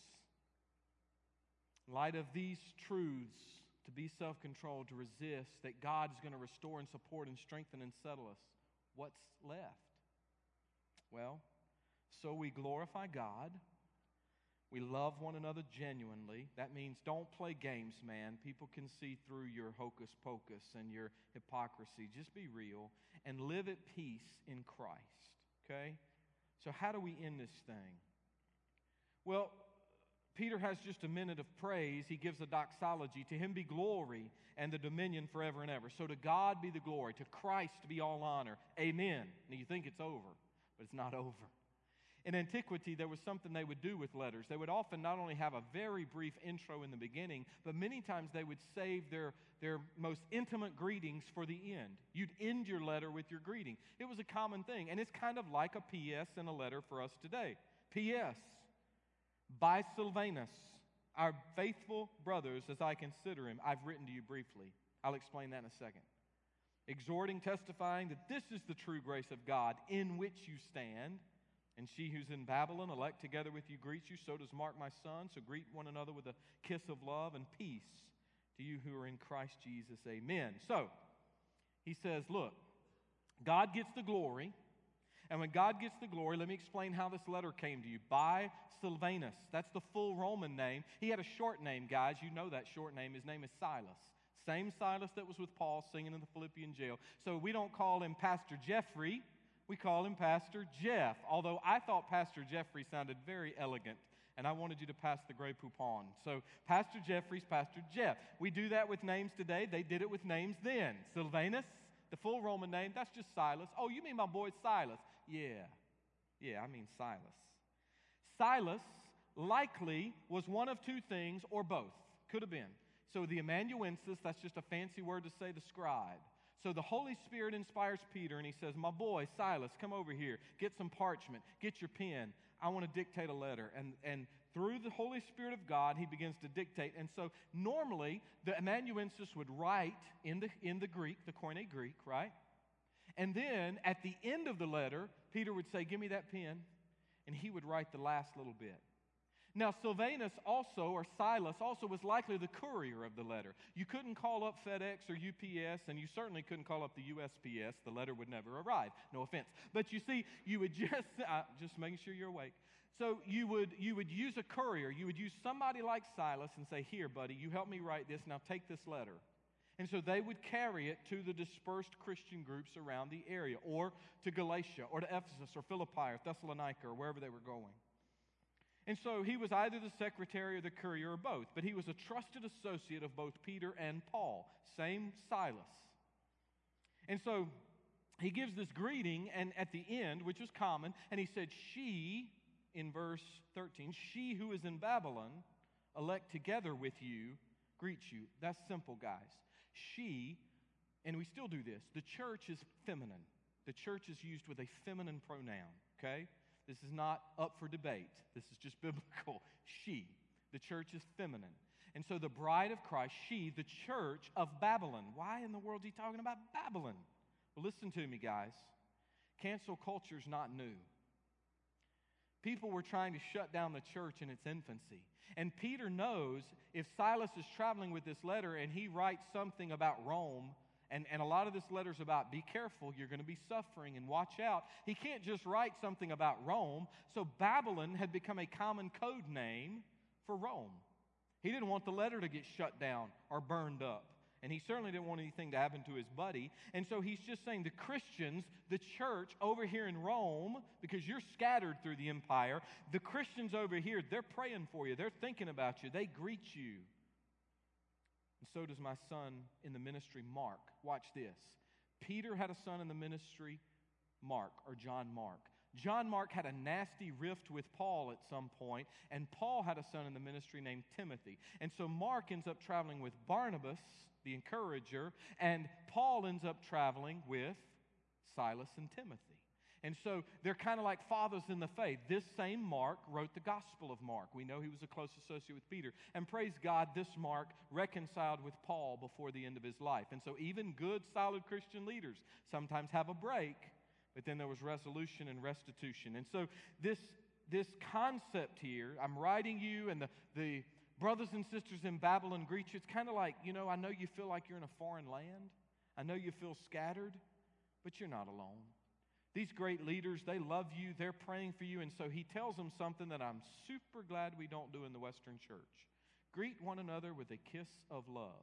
in light of these truths, to be self-controlled, to resist, that God is going to restore and support and strengthen and settle us, what's left? Well, so we glorify God. We love one another genuinely. That means don't play games, man. People can see through your hocus pocus and your hypocrisy. Just be real and live at peace in Christ, okay? So how do we end this thing? Well, Peter has just a minute of praise. He gives a doxology. To Him be glory and the dominion forever and ever. So to God be the glory. To Christ be all honor. Amen. Now you think it's over, but it's not over. In antiquity, there was something they would do with letters. They would often not only have a very brief intro in the beginning, but many times they would save their, their most intimate greetings for the end. You'd end your letter with your greeting. It was a common thing, and it's kind of like a P S in a letter for us today. P S By Silvanus, our faithful brothers, as I consider him, I've written to you briefly. I'll explain that in a second. Exhorting, testifying that this is the true grace of God in which you stand. And she who's in Babylon, elect together with you, greets you. So does Mark, my son. So greet one another with a kiss of love and peace to you who are in Christ Jesus. Amen. So, he says, look, God gets the glory. And when God gets the glory, let me explain how this letter came to you. By Silvanus. That's the full Roman name. He had a short name, guys. You know that short name. His name is Silas. Same Silas that was with Paul singing in the Philippian jail. So we don't call him Pastor Jeffrey. We call him Pastor Jeff. Although I thought Pastor Jeffrey sounded very elegant, and I wanted you to pass the Grey Poupon. So Pastor Jeffrey's Pastor Jeff. We do that with names today. They did it with names then. Silvanus, the full Roman name, that's just Silas. Oh, you mean my boy Silas? Yeah. Yeah, I mean Silas. Silas likely was one of two things or both. Could have been. So the amanuensis, that's just a fancy word to say the scribe. So the Holy Spirit inspires Peter, and he says, my boy, Silas, come over here. Get some parchment. Get your pen. I want to dictate a letter. And, and through the Holy Spirit of God, he begins to dictate. And so normally, the amanuensis would write in the, in the Greek, the Koine Greek, right? And then at the end of the letter, Peter would say, give me that pen, and he would write the last little bit. Now, Silvanus also, or Silas also, was likely the courier of the letter. You couldn't call up FedEx or U P S, and you certainly couldn't call up the U S P S. The letter would never arrive. No offense. But you see, you would just, uh, just making sure you're awake. So you would, you would use a courier. You would use somebody like Silas and say, here, buddy, you help me write this. Now take this letter. And so they would carry it to the dispersed Christian groups around the area, or to Galatia, or to Ephesus, or Philippi, or Thessalonica, or wherever they were going. And so he was either the secretary or the courier or both, but he was a trusted associate of both Peter and Paul, same Silas. And so he gives this greeting, and at the end, which was common, and he said, she, in verse thirteen, she who is in Babylon, elect together with you, greets you. That's simple, guys. She, and we still do this, the church is feminine. The church is used with a feminine pronoun, okay? This is not up for debate. This is just biblical. She, the church is feminine. And so the bride of Christ, she, the church of Babylon. Why in the world is he talking about Babylon? Well, listen to me, guys. Cancel culture is not new. People were trying to shut down the church in its infancy. And Peter knows if Silas is traveling with this letter and he writes something about Rome, And, and a lot of this letter is about be careful, you're going to be suffering, and watch out. He can't just write something about Rome. So Babylon had become a common code name for Rome. He didn't want the letter to get shut down or burned up. And he certainly didn't want anything to happen to his buddy. And so he's just saying the Christians, the church over here in Rome, because you're scattered through the empire, the Christians over here, they're praying for you. They're thinking about you. They greet you. And so does my son in the ministry, Mark. Watch this. Peter had a son in the ministry, Mark, or John Mark. John Mark had a nasty rift with Paul at some point, and Paul had a son in the ministry named Timothy. And so Mark ends up traveling with Barnabas, the encourager, and Paul ends up traveling with Silas and Timothy. And so they're kind of like fathers in the faith. This same Mark wrote the Gospel of Mark. We know he was a close associate with Peter. And praise God, this Mark reconciled with Paul before the end of his life. And so even good, solid Christian leaders sometimes have a break, but then there was resolution and restitution. And so this, this concept here, I'm writing you, and the, the brothers and sisters in Babylon greet you. It's kind of like, you know, I know you feel like you're in a foreign land. I know you feel scattered, but you're not alone. These great leaders, they love you, they're praying for you, and so he tells them something that I'm super glad we don't do in the Western church. Greet one another with a kiss of love.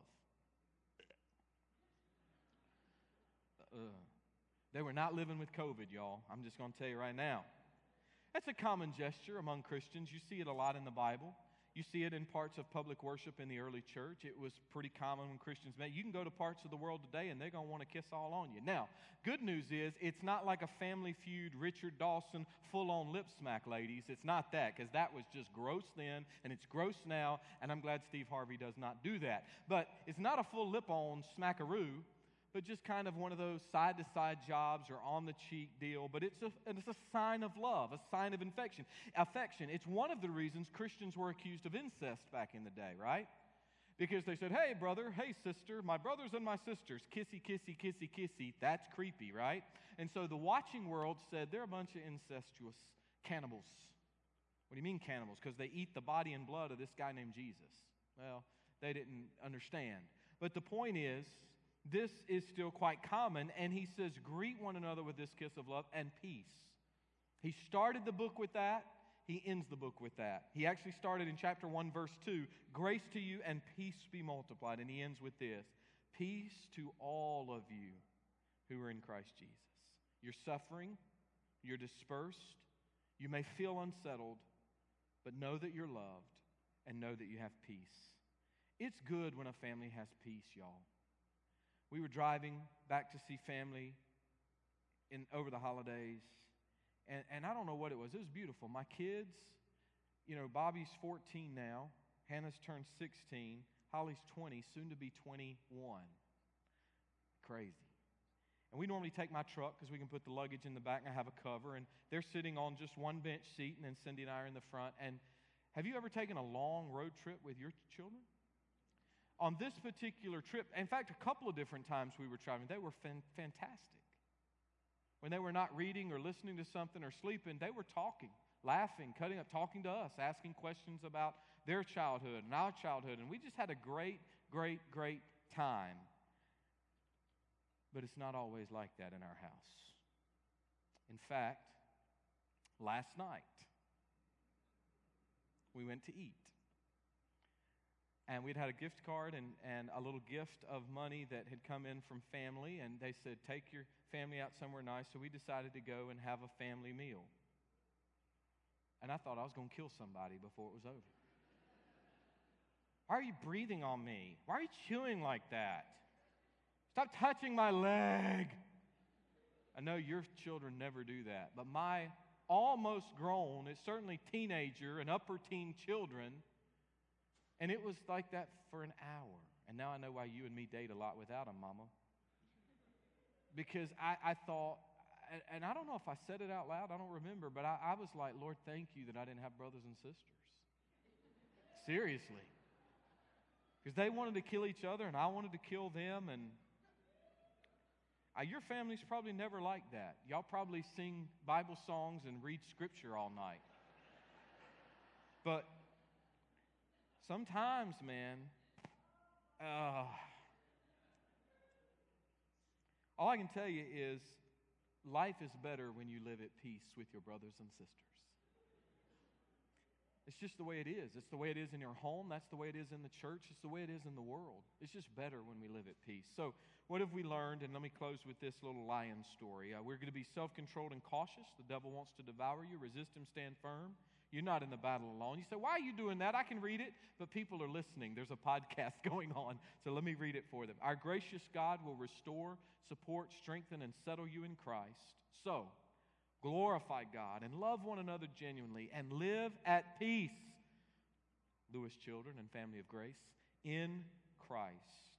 Uh, they were not living with COVID, y'all. I'm just going to tell you right now. That's a common gesture among Christians. You see it a lot in the Bible. You see it in parts of public worship in the early church. It was pretty common when Christians met. You can go to parts of the world today and they're going to want to kiss all on you. Now, good news is it's not like a Family Feud, Richard Dawson, full-on lip smack, ladies. It's not that, because that was just gross then and it's gross now, and I'm glad Steve Harvey does not do that. But it's not a full lip-on smackaroo, but just kind of one of those side-to-side jobs or on-the-cheek deal. But it's a, it's a sign of love, a sign of affection. affection. It's one of the reasons Christians were accused of incest back in the day, right? Because they said, hey, brother, hey, sister, my brothers and my sisters, kissy, kissy, kissy, kissy. That's creepy, right? And so the watching world said they're a bunch of incestuous cannibals. What do you mean cannibals? Because they eat the body and blood of this guy named Jesus. Well, they didn't understand. But the point is, this is still quite common, and he says, greet one another with this kiss of love and peace. He started the book with that. He ends the book with that. He actually started in chapter one, verse two, grace to you and peace be multiplied. And he ends with this, peace to all of you who are in Christ Jesus. You're suffering, you're dispersed, you may feel unsettled, but know that you're loved and know that you have peace. It's good when a family has peace, y'all. We were driving back to see family in over the holidays, and, and I don't know what it was. It was beautiful. My kids, you know, Bobby's fourteen now. Hannah's turned sixteen. Holly's twenty, soon to be twenty-one. Crazy. And we normally take my truck because we can put the luggage in the back and I have a cover, and they're sitting on just one bench seat, and then Cindy and I are in the front. And Have you ever taken a long road trip with your children? On this particular trip, in fact, a couple of different times we were traveling, they were fan- fantastic. When they were not reading or listening to something or sleeping, they were talking, laughing, cutting up, talking to us, asking questions about their childhood and our childhood. And we just had a great, great, great time. But it's not always like that in our house. In fact, last night, we went to eat. And we'd had a gift card and, and a little gift of money that had come in from family. And they said, take your family out somewhere nice. So we decided to go and have a family meal. And I thought I was going to kill somebody before it was over. Why are you breathing on me? Why are you chewing like that? Stop touching my leg. I know your children never do that. But my almost grown, it's certainly teenager and upper teen children, and it was like that for an hour. And now I know why you and me date a lot without them, Mama. Because I, I thought, and I don't know if I said it out loud, I don't remember, but I, I was like, Lord, thank you that I didn't have brothers and sisters. Seriously. Because they wanted to kill each other, and I wanted to kill them, and uh, your family's probably never like that. Y'all probably sing Bible songs and read scripture all night. But sometimes, man, uh, all I can tell you is life is better when you live at peace with your brothers and sisters. It's just the way it is. It's the way it is in your home. That's the way it is in the church. It's the way it is in the world. It's just better when we live at peace. So what have we learned? And let me close with this little lion story. Uh, we're going to be self-controlled and cautious. The devil wants to devour you. Resist him, stand firm. You're not in the battle alone. You say, why are you doing that? I can read it, but people are listening. There's a podcast going on, so let me read it for them. Our gracious God will restore, support, strengthen, and settle you in Christ. So, glorify God and love one another genuinely and live at peace, Lewis children and family of grace, in Christ.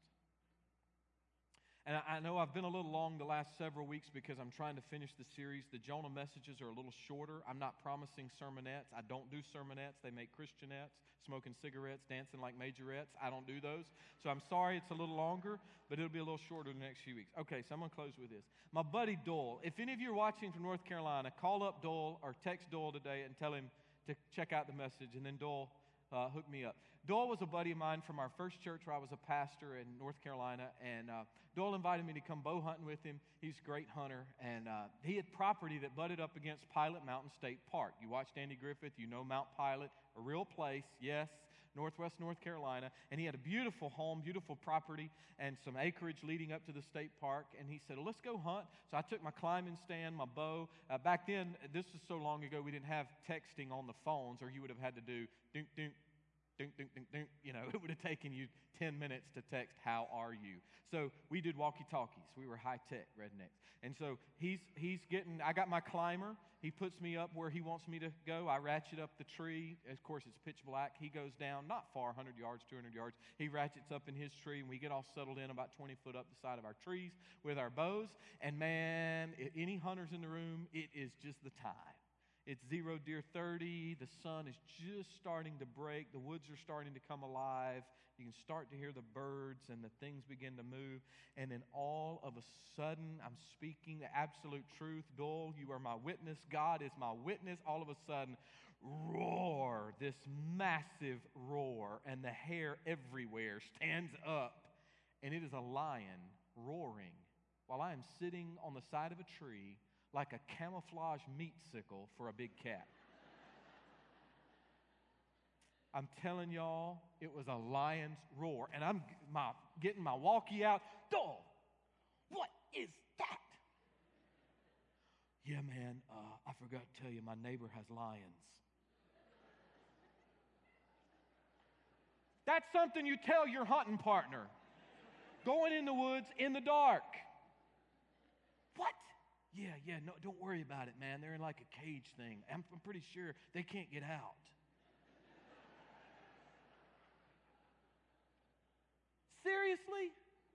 And I know I've been a little long the last several weeks because I'm trying to finish the series. The Jonah messages are a little shorter. I'm not promising sermonettes. I don't do sermonettes. They make Christianettes, smoking cigarettes, dancing like majorettes. I don't do those. So I'm sorry it's a little longer, but it'll be a little shorter the next few weeks. Okay, so I'm going to close with this. My buddy Doyle, if any of you are watching from North Carolina, call up Doyle or text Doyle today and tell him to check out the message, and then Doyle uh, hook me up. Doyle was a buddy of mine from our first church where I was a pastor in North Carolina, and uh, Doyle invited me to come bow hunting with him. He's a great hunter, and uh, he had property that butted up against Pilot Mountain State Park. You watched Andy Griffith, you know Mount Pilot, a real place, yes, Northwest North Carolina, and he had a beautiful home, beautiful property, and some acreage leading up to the state park, and he said, well, let's go hunt. So I took my climbing stand, my bow. Uh, back then, this is so long ago, we didn't have texting on the phones, or you would have had to do dunk, dunk, dunk, dunk, dunk, dunk. You know, it would have taken you ten minutes to text, how are you? So we did walkie-talkies. We were high-tech rednecks. And so he's he's getting, I got my climber. He puts me up where he wants me to go. I ratchet up the tree. Of course, it's pitch black. He goes down, not far, one hundred yards, two hundred yards. He ratchets up in his tree, and we get all settled in about twenty foot up the side of our trees with our bows. And man, any hunters in the room, it is just the time. It's zero deer thirty. The sun is just starting to break. The woods are starting to come alive. You can start to hear the birds and the things begin to move. And then all of a sudden, I'm speaking the absolute truth. Doyle, you are my witness. God is my witness. All of a sudden, roar, this massive roar, and the hair everywhere stands up. And it is a lion roaring while I am sitting on the side of a tree like a camouflage meat sickle for a big cat. I'm telling y'all, it was a lion's roar. And I'm my, getting my walkie out. Doyle, what is that? Yeah, man, uh, I forgot to tell you, my neighbor has lions. That's something you tell your hunting partner. Going in the woods in the dark. What? Yeah, yeah, no, don't worry about it, man. They're in like a cage thing. I'm, I'm pretty sure they can't get out. Seriously?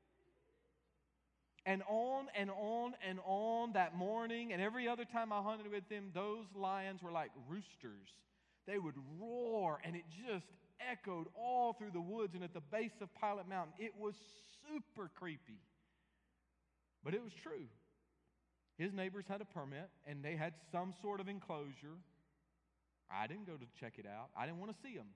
And on and on and on that morning, and every other time I hunted with him, those lions were like roosters. They would roar, and it just echoed all through the woods and at the base of Pilot Mountain. It was super creepy, but it was true. His neighbors had a permit, and they had some sort of enclosure. I didn't go to check it out. I didn't want to see them.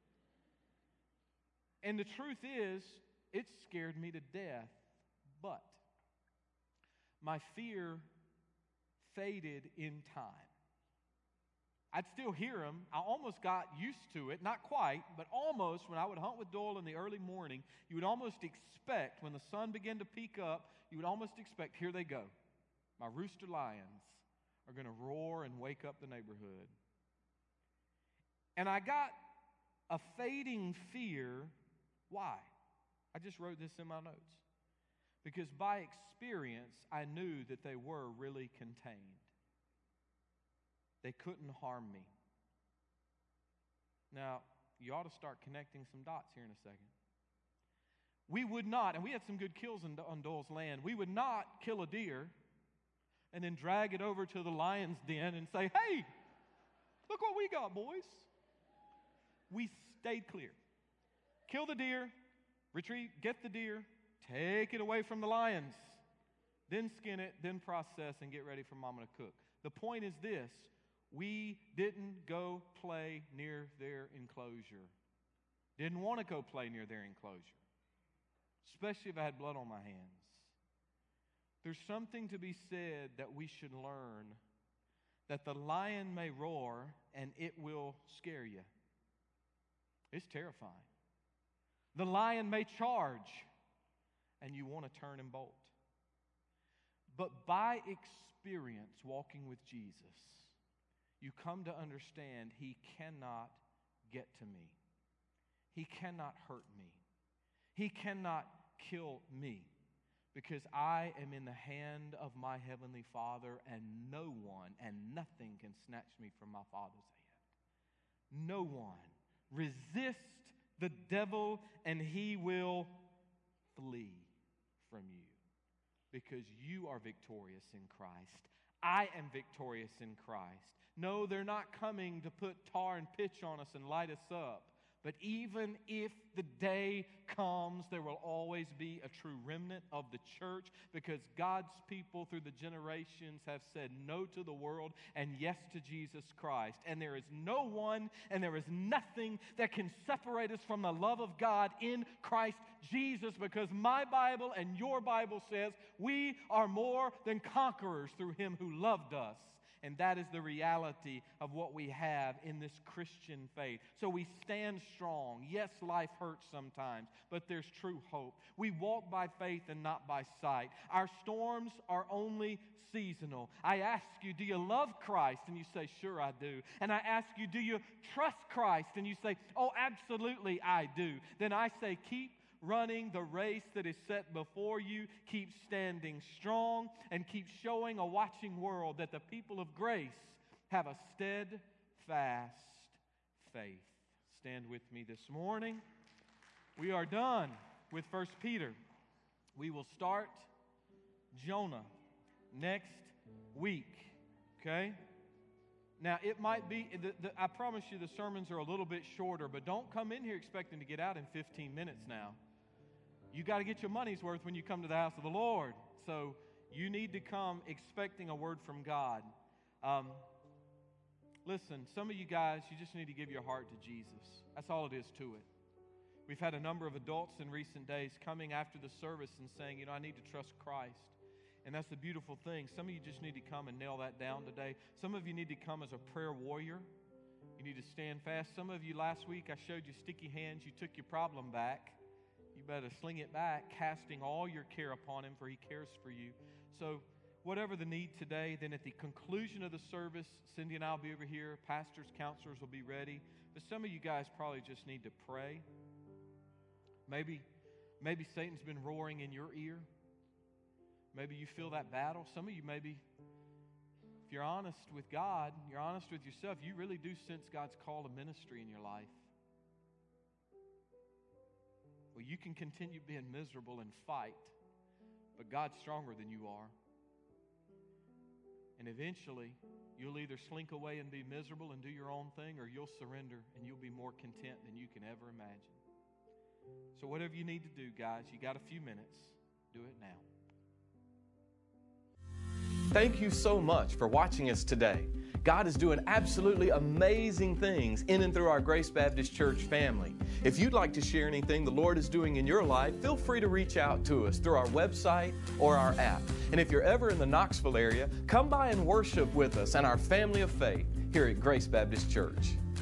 And the truth is, it scared me to death, but my fear faded in time. I'd still hear them. I almost got used to it, not quite, but almost. When I would hunt with Doyle in the early morning, you would almost expect, when the sun began to peak up, you would almost expect, here they go. My rooster lions are going to roar and wake up the neighborhood. And I got a fading fear. Why? I just wrote this in my notes. Because by experience, I knew that they were really contained. They couldn't harm me. Now, you ought to start connecting some dots here in a second. We would not, and we had some good kills in, on Doyle's land, we would not kill a deer and then drag it over to the lion's den and say, hey, look what we got, boys. We stayed clear. Kill the deer, retrieve, get the deer, take it away from the lions, then skin it, then process and get ready for Mama to cook. The point is this. We didn't go play near their enclosure. Didn't want to go play near their enclosure, especially if I had blood on my hands. There's something to be said that we should learn, that the lion may roar and it will scare you. It's terrifying. The lion may charge and you want to turn and bolt. But by experience walking with Jesus, you come to understand he cannot get to me. He cannot hurt me. He cannot kill me because I am in the hand of my Heavenly Father, and no one and nothing can snatch me from my Father's hand. No one. Resist the devil and he will flee from you because you are victorious in Christ. I am victorious in Christ. No, they're not coming to put tar and pitch on us and light us up. But even if the day comes, there will always be a true remnant of the church because God's people through the generations have said no to the world and yes to Jesus Christ. And there is no one and there is nothing that can separate us from the love of God in Christ Jesus, because my Bible and your Bible says we are more than conquerors through him who loved us. And that is the reality of what we have in this Christian faith. So we stand strong. Yes, life hurts sometimes, but there's true hope. We walk by faith and not by sight. Our storms are only seasonal. I ask you, do you love Christ? And you say, sure, I do. And I ask you, do you trust Christ? And you say, oh, absolutely, I do. Then I say, keep running the race that is set before you. Keep standing strong and keep showing a watching world that the people of grace have a steadfast faith. Stand with me this morning. We are done with First Peter. We will start Jonah next week, okay? Now, it might be, the, the, I promise you the sermons are a little bit shorter, but don't come in here expecting to get out in fifteen minutes now. You got to get your money's worth when you come to the house of the Lord. So you need to come expecting a word from God. Um, listen, some of you guys, you just need to give your heart to Jesus. That's all it is to it. We've had a number of adults in recent days coming after the service and saying, you know, I need to trust Christ. And that's the beautiful thing. Some of you just need to come and nail that down today. Some of you need to come as a prayer warrior. You need to stand fast. Some of you, last week, I showed you sticky hands. You took your problem back. You better sling it back, casting all your care upon him, for he cares for you. So whatever the need today, then at the conclusion of the service, Cindy and I will be over here. Pastors, counselors will be ready. But some of you guys probably just need to pray. Maybe, maybe Satan's been roaring in your ear. Maybe you feel that battle. Some of you maybe, if you're honest with God, you're honest with yourself, you really do sense God's call to ministry in your life. Well, you can continue being miserable and fight, but God's stronger than you are. And eventually, you'll either slink away and be miserable and do your own thing, or you'll surrender and you'll be more content than you can ever imagine. So whatever you need to do, guys, you got a few minutes. Do it now. Thank you so much for watching us today. God is doing absolutely amazing things in and through our Grace Baptist Church family. If you'd like to share anything the Lord is doing in your life, feel free to reach out to us through our website or our app. And if you're ever in the Knoxville area, come by and worship with us and our family of faith here at Grace Baptist Church.